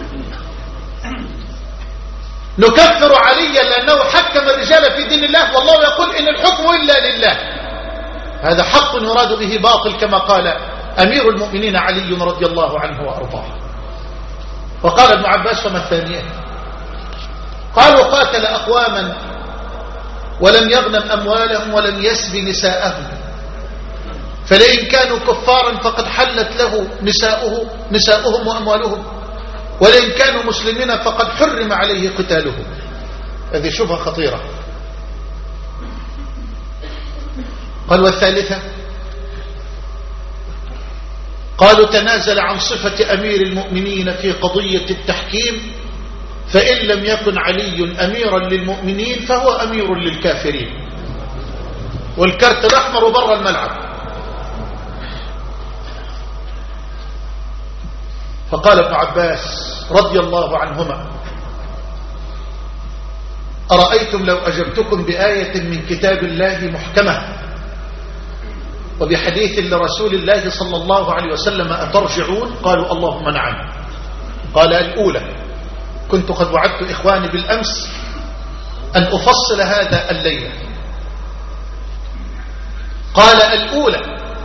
نكفر عليا لأنه حكم الرجال في دين الله، والله يقول: إن الحكم إلا لله. هذا حق يراد به باطل، كما قال أمير المؤمنين علي رضي الله عنه وأرضاه. وقال ابن عباس: وما الثانية؟ قالوا: قاتل أقواما ولم يغنم أموالهم ولم يسب نساءهم، فلئن كانوا كفارا فقد حلت له نساؤه نساؤهم وأموالهم، ولئن كانوا مسلمين فقد حرم عليه قتالهم. هذه شبهة خطيرة. قال: والثالثة؟ قالوا: تنازل عن صفة أمير المؤمنين في قضية التحكيم، فإن لم يكن علي أميرا للمؤمنين فهو أمير للكافرين. والكرت الأحمر بر الملعب. فقال ابن عباس رضي الله عنهما: أرأيتم لو أجبتكم بآية من كتاب الله محكمة وبحديث لرسول الله صلى الله عليه وسلم أترجعون؟ قالوا: اللهم نعم. قال: الأولى: كنت قد وعدت إخواني بالأمس أن أفصل هذا الليلة. قال: الأولى: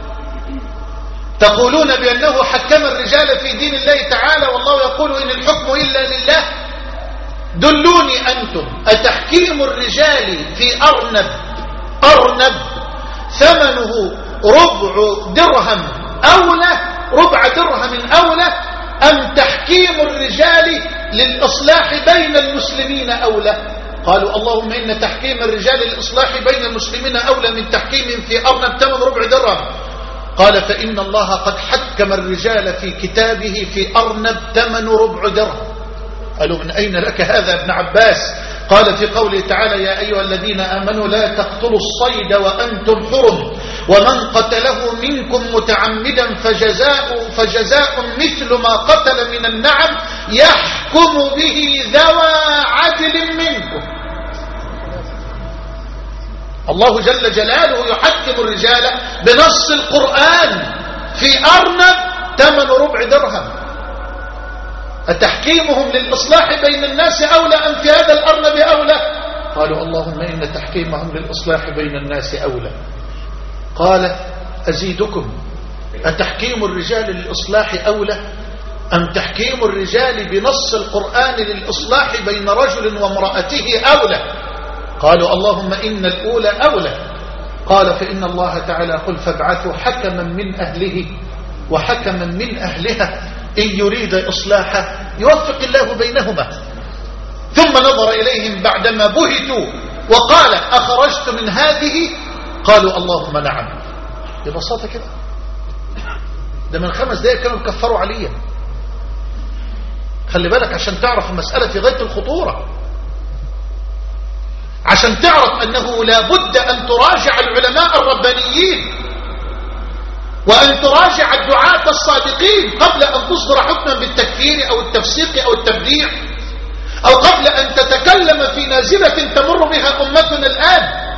تقولون بأنه حكم الرجال في دين الله تعالى، والله يقول: إن الحكم إلا لله. دلوني أنتم، أتحكيم الرجال في أرنب أرنب ثمنه ربع درهم أولى ربع درهم أولى، أم تحكيم الرجال للإصلاح بين المسلمين أولى؟ قالوا: اللهم إن تحكيم الرجال للإصلاح بين المسلمين أولى من تحكيم في أرنب ثمن ربع درهم. قال: فإن الله قد حكم الرجال في كتابه في أرنب ثمن ربع درهم. قالوا: من أين لك هذا ابن عباس؟ قال: في قوله تعالى: يا أيها الذين آمنوا لا تقتلوا الصيد وأنتم حرم، ومن قتله منكم متعمدا فجزاء, فجزاء مثل ما قتل من النعم يحكم به ذوى عدل منكم. الله جل جلاله يحكم الرجال بنص القرآن في أرنب ثمن ربع درهم، أتحكيمهم للإصلاح بين الناس أولى أم في هذا الأرنب أولى؟ قالوا اللهم إن تحكيمهم للإصلاح بين الناس أولى. قال أزيدكم، أتحكيم الرجال للإصلاح أولى أم تحكيم الرجال بنص القرآن للإصلاح بين رجل وامرأته أولى؟ قالوا اللهم إن الأولى أولى. قال فإن الله تعالى قل فابعثوا حكما من أهله وحكما من أهلها إن يريد إصلاحا يوفق الله بينهما. ثم نظر إليهم بعدما بهتوا وقال أخرجت من هذه؟ قالوا اللهم نعم. ببساطة كده، ده من خمس دقائق كانوا يكفروا عليا. خلي بالك عشان تعرف المسألة في غاية الخطورة، عشان تعرف أنه لا بد أن تراجع العلماء الربانيين وأن تراجع الدعاة الصادقين قبل أن تصدر حكما بالتكفير أو التفسيق أو التبديع، أو قبل أن تتكلم في نازلة تمر بها أمتنا الآن.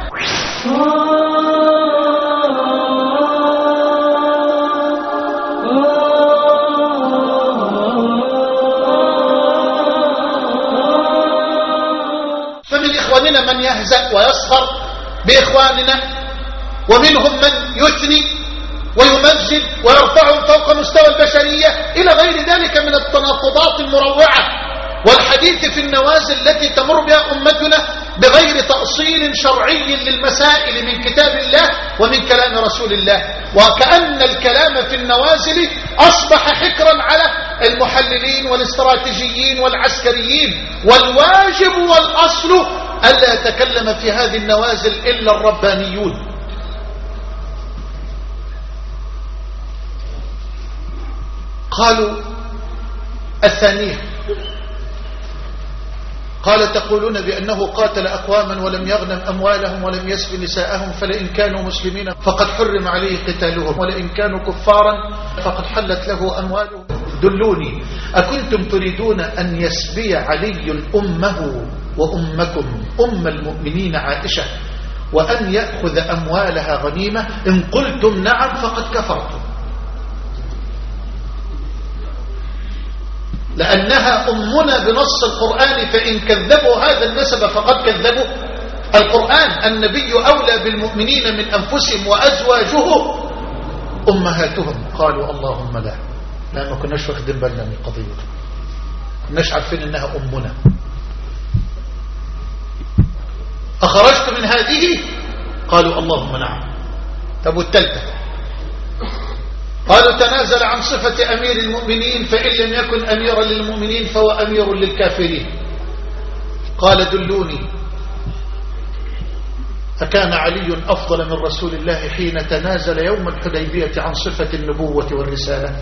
فمن إخواننا من يهزأ ويسخر بإخواننا، ومنهم من يثني ويمجد ويرفعهم فوق مستوى البشرية إلى غير ذلك من التناقضات المروعة والحديث في النوازل التي تمر بها أمتنا بغير تأصيل شرعي للمسائل من كتاب الله ومن كلام رسول الله، وكأن الكلام في النوازل أصبح حكرا على المحللين والاستراتيجيين والعسكريين، والواجب والأصل ألا يتكلم في هذه النوازل إلا الربانيون. قالوا الثانية، قال تقولون بأنه قاتل أقواما ولم يغنم أموالهم ولم يسب نساءهم، فلئن كانوا مسلمين فقد حرم عليه قتالهم، ولئن كانوا كفارا فقد حلت له أموالهم. دلوني، أكنتم تريدون أن يسبي علي أمه وأمكم أم المؤمنين عائشة وأن يأخذ أموالها غنيمة؟ إن قلتم نعم فقد كفرتم، لأنها أمنا بنص القرآن، فإن كذبوا هذا النسب فقد كذبوا القرآن. النبي أولى بالمؤمنين من أنفسهم وأزواجه أمهاتهم. قالوا اللهم لا، لا ما كناش واخدين بالنا من القضية، كناش عارفين إنها أمنا. أخرجت من هذه؟ قالوا اللهم نعم. طب والثالثة؟ قالوا تنازل عن صفة أمير المؤمنين، فإن لم يكن أميرا للمؤمنين فهو أمير للكافرين. قال دلوني، أكان علي أفضل من رسول الله حين تنازل يوم الحديبية عن صفة النبوة والرسالة؟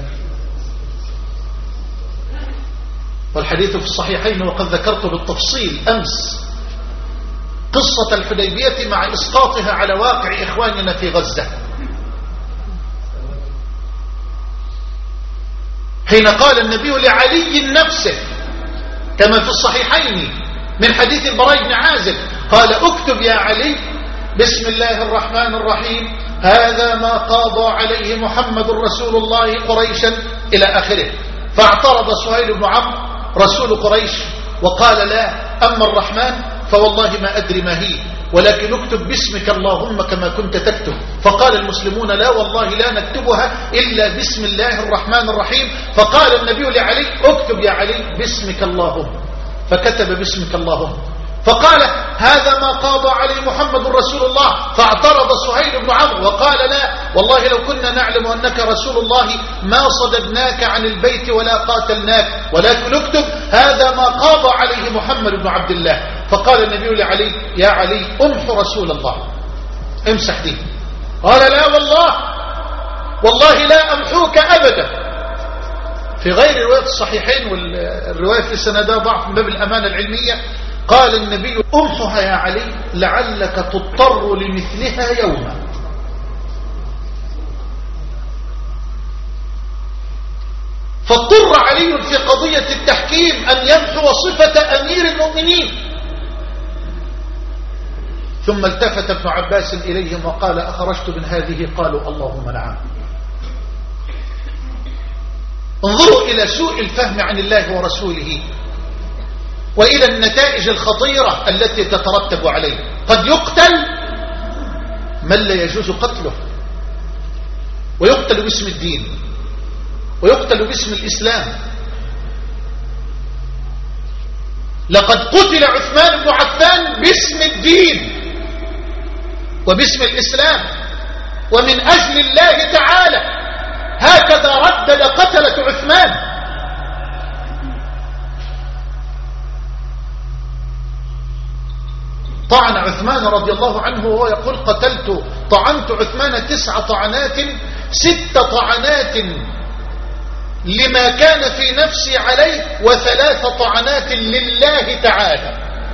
والحديث في الصحيحين، وقد ذكرت بالتفصيل أمس قصة الحديبية مع إسقاطها على واقع إخواننا في غزة، حين قال النبي لعلي نفسه كما في الصحيحين من حديث البراء بن عازب، قال اكتب يا علي بسم الله الرحمن الرحيم، هذا ما قاضى عليه محمد رسول الله قريشا إلى آخره. فاعترض سهيل بن عمرو رسول قريش وقال لا، أما الرحمن فوالله ما أدري ما هي، ولكن اكتب باسمك اللهم كما كنت تكتب. فقال المسلمون لا والله لا نكتبها إلا بسم الله الرحمن الرحيم. فقال النبي لعلي اكتب يا علي باسمك اللهم، فكتب باسمك اللهم. فقال هذا ما قاضى عليه محمد رسول الله. فاعترض سهيل بن عمرو وقال لا والله لو كنا نعلم أنك رسول الله ما صددناك عن البيت ولا قاتلناك، ولكن اكتب هذا ما قاضى عليه محمد بن عبد الله. فقال النبي لعلي يا علي امح رسول الله، امسح دي. قال لا والله والله لا أمحوك أبدا. في غير رواية الصحيحين، والرواية في سندها ضعف من باب الأمانة العلمية، قال النبي امحها يا علي لعلك تضطر لمثلها يوما. فاضطر علي في قضية التحكيم أن يمحو صفة أمير المؤمنين. ثم التفت ابن عباس إليهم وقال أخرجت من هذه؟ قالوا اللهم نعم. إلى سوء الفهم عن الله ورسوله وإلى النتائج الخطيرة التي تترتب عليه. قد يقتل من لا يجوز قتله، ويقتل باسم الدين، ويقتل باسم الإسلام. لقد قتل عثمان بن عفان باسم الدين وباسم الإسلام ومن أجل الله تعالى، هكذا ردد قتلة عثمان. طعن عثمان رضي الله عنه وهو يقول قتلت طعنت عثمان تسع طعنات ست طعنات لما كان في نفسي عليه وثلاث طعنات لله تعالى.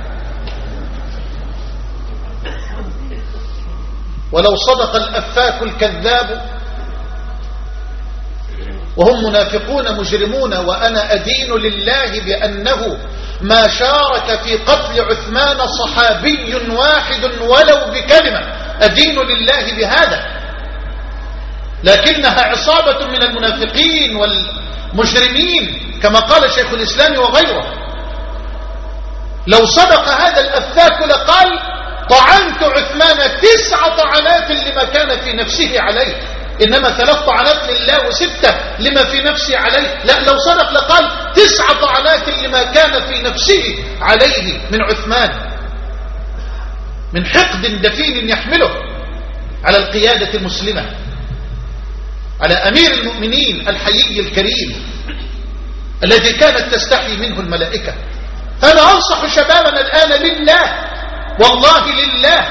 ولو صدق الأفاك الكذاب وهم منافقون مجرمون وأنا أدين لله بأنه ما شارك في قتل عثمان صحابي واحد ولو بكلمة، أدين لله بهذا. لكنها عصابة من المنافقين والمجرمين كما قال شيخ الإسلام وغيره. لو صدق هذا الأفاك لقال طعنت عثمان تسع طعنات لما كان في نفسه عليه، إنما ثلاث طعنات لله وستة لما في نفسه عليه. لا، لو صدق لقال تسع طعنات لما كان في نفسه عليه من عثمان، من حقد دفين يحمله على القيادة المسلمة، على أمير المؤمنين الحيي الكريم الذي كانت تستحي منه الملائكة. فأنا أنصح شبابنا الآن لله، والله لله،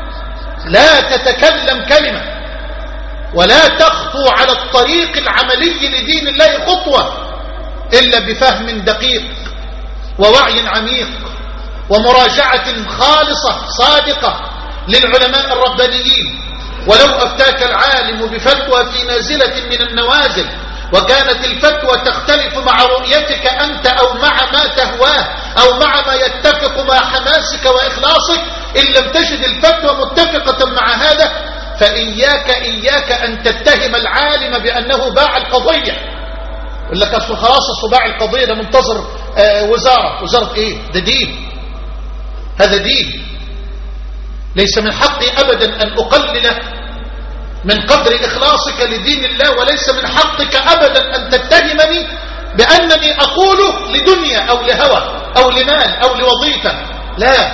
لا تتكلم كلمة ولا تخطو على الطريق العملي لدين الله خطوة إلا بفهم دقيق ووعي عميق ومراجعة خالصة صادقة للعلماء الربانيين. ولو أفتاك العالم بفتوى في نازلة من النوازل وكانت الفتوى تختلف مع رؤيتك أنت أو مع ما تهواه أو مع ما يتفق مع حماسك وإخلاصك، إن لم تجد الفتوى متفقة مع هذا فإياك إياك أن تتهم العالم بأنه باع القضية. يقول لك أصل خلاص صباع القضية ده منتظر آه وزارة. وزارة إيه؟ ده دين، هذا دين. ليس من حقي أبدا أن أقلل من قدر إخلاصك لدين الله، وليس من حقك أبدا أن تتهمني بأنني أقوله لدنيا أو لهوى أو لمال أو لوظيفة. لا،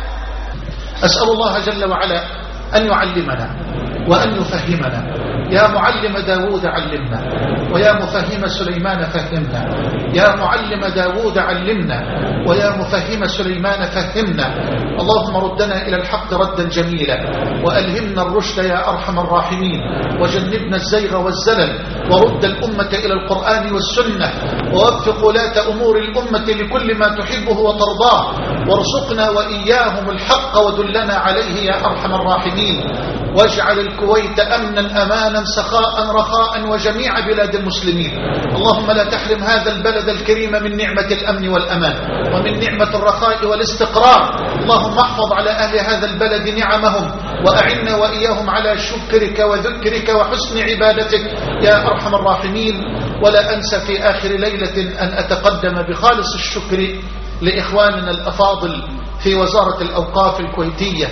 أسأل الله جل وعلا أن يعلمنا وأن يفهمنا. يا معلم داود علمنا، ويا مفهم سليمان فهمنا. يا معلم داود علمنا، ويا مفهم سليمان فهمنا. اللهم ردنا إلى الحق ردا جميلا، وألهمنا الرشد يا أرحم الراحمين، وجنبنا الزيغ والزلل، ورد الأمة إلى القرآن والسنة، ووفق ولاة أمور الأمة لكل ما تحبه وترضاه، وارزقنا وإياهم الحق ودلنا عليه يا أرحم الراحمين. واجعل الكويت أمنا أمانا سخاء رخاء وجميع بلاد المسلمين. اللهم لا تحرم هذا البلد الكريم من نعمة الأمن والأمان ومن نعمة الرخاء والاستقرار. اللهم احفظ على أهل هذا البلد نعمهم، وأعنا وإياهم على شكرك وذكرك وحسن عبادتك يا أرحم الراحمين. ولا أنسى في آخر ليلة أن أتقدم بخالص الشكر لإخواننا الأفاضل في وزارة الأوقاف الكويتية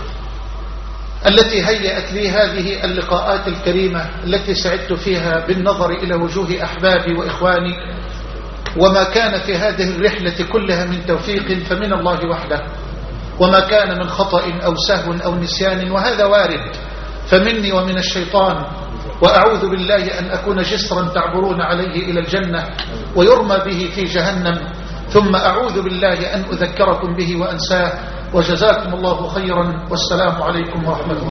التي هيأت لي هذه اللقاءات الكريمة التي سعدت فيها بالنظر إلى وجوه أحبابي وإخواني. وما كان في هذه الرحلة كلها من توفيق فمن الله وحده، وما كان من خطأ أو سهو أو نسيان وهذا وارد فمني ومن الشيطان. وأعوذ بالله أن أكون جسرا تعبرون عليه إلى الجنة ويرمى به في جهنم، ثم أعوذ بالله أن أذكركم به وأنساه. وجزاكم الله خيرا، والسلام عليكم ورحمة الله.